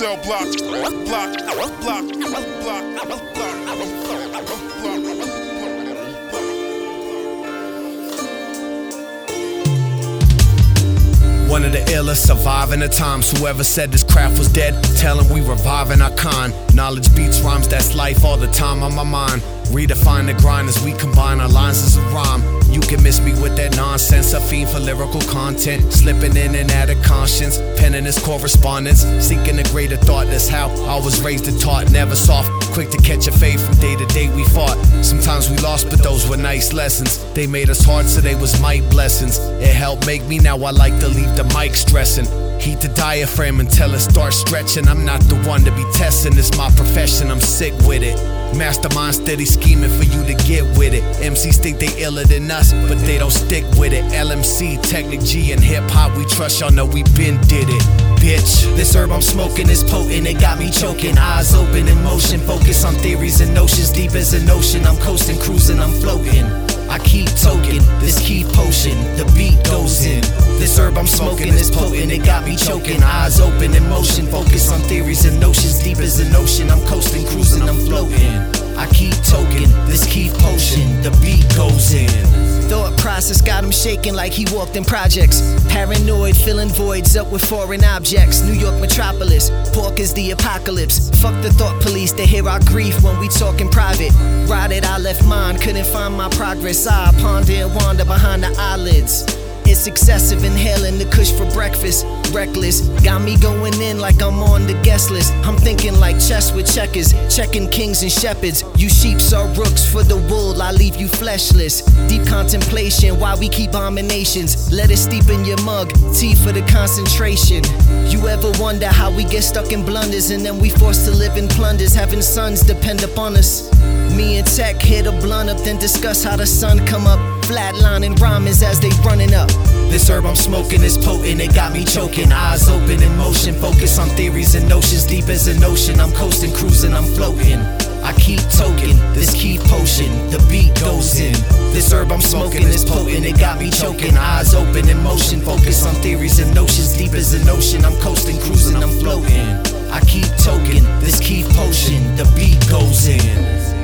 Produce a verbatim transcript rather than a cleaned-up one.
cell block, block, block, block, block, block, block, block. One of the illest, surviving the times. Whoever said this craft was dead, tell him we reviving our con. Knowledge beats rhymes, that's life all the time on my mind. Redefine the grind as we combine our lines as a rhyme. You can miss me with that nonsense, a fiend for lyrical content. Slipping in and out of conscience, penning this correspondence. Seeking a greater thought, that's how I was raised and taught. Never soft, quick to catch a fade from day to day we fought. Sometimes we lost, but those were nice lessons. They made us hard, so they was might blessings. It helped make me, now I like to leave the mic stressing. Heat the diaphragm until it starts stretching. I'm not the one to be testing, it's my profession, I'm sick with it. Mastermind steady scheming for you to get with it. M Cs think they iller than us, but they don't stick with it. L M C, Technic G, and hip hop we trust, y'all know we been did it. Bitch, this herb I'm smoking is potent, it got me choking. Eyes open in motion, focus on theories and notions. Deep as an ocean, I'm coasting, cruising, I'm floating. I keep toking, this key potion, the beat goes in. This herb I'm smoking is potent, it got me choking. Eyes open in motion, focus on theories and notions. Deep as an ocean, I'm coasting, cruising, I'm floating. I keep toking, this key potion, the beat goes in. Thought process got him shaking like he walked in projects. Paranoid, filling voids up with foreign objects. New York metropolis, pork is the apocalypse. Fuck the thought police, they hear our grief when we talk in private. Rotted, I left mine, couldn't find my progress. I ponder and wander behind the eyelids. It's excessive, inhaling the kush for breakfast. Reckless, got me going in like I'm on the guest list. I'm thinking like chess with checkers, checking kings and shepherds. You sheeps are rooks for the wool, I leave you fleshless. Deep contemplation, why we keep abominations. Let it steep in your mug, tea for the concentration. You ever wonder how we get stuck in blunders and then we forced to live in plunders, having sons depend upon us? Me and Tech hit a blunt up, then discuss how the sun come up. Flatlining rhymers as they running up. This herb I'm smoking is potent, it got me choking. Eyes open in motion, focus on theories and notions. Deep as an ocean, I'm coasting, cruising, I'm floating. I keep toking, this key potion, the beat goes in. This herb I'm smoking is potent, it got me choking. Eyes open in motion, focus on theories and notions. Deep as an ocean, I'm coasting, cruising, I'm floating. I keep toking, this key potion, the beat goes in.